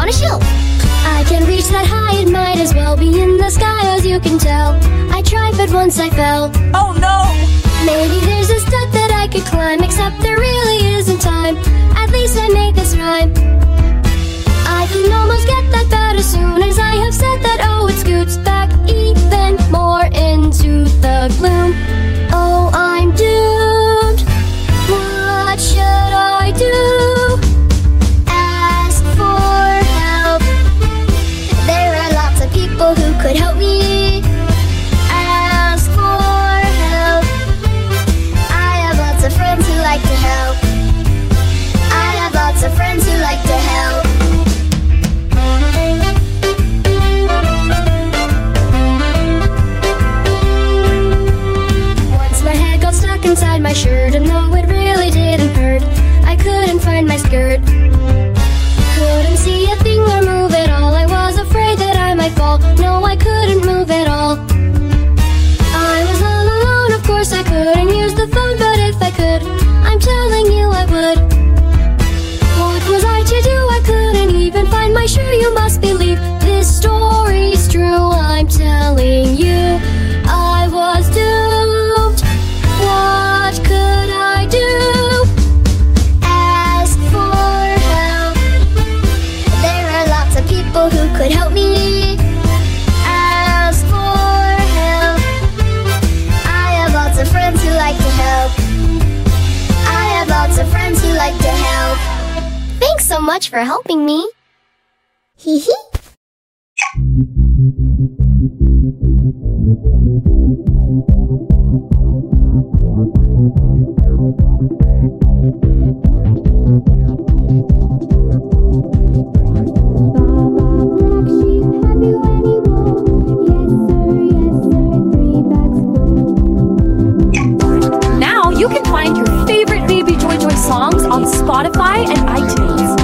a shelf. I can reach that high, it might as well be in the sky, as you can tell. I tried, but once I fell. Oh no! Maybe there's a stud that I could climb, except there really isn't time. At least I made this rhyme. I can almost get that bad as soon as I have said that. Oh, it scoots back even more into the gloom. Oh, I'm doomed. What should I do? Ask for help. There are lots of people who could help me. Ask for help. I have lots of friends who like to help. I have lots of friends who like to help. Once my head got stuck inside my shirt, and though it really didn't hurt, I couldn't find my skirt. Couldn't see a thing or move at all. I was afraid that I might fall. No, I couldn't move at all. I was all alone, of course I couldn't use the phone, but if I could, I'm telling you I would. What was I to do? I couldn't even find my shoe. You must believe this story's true. I'm telling you, I was doomed. What could I do? Ask for help. There are lots of people who could help me. Ask for help. I have lots of friends who like to help. I have lots of friends who like to help. Thanks so much for helping me. Hee hee. Now you can find your favorite Baby Joy Joy songs on Spotify and iTunes.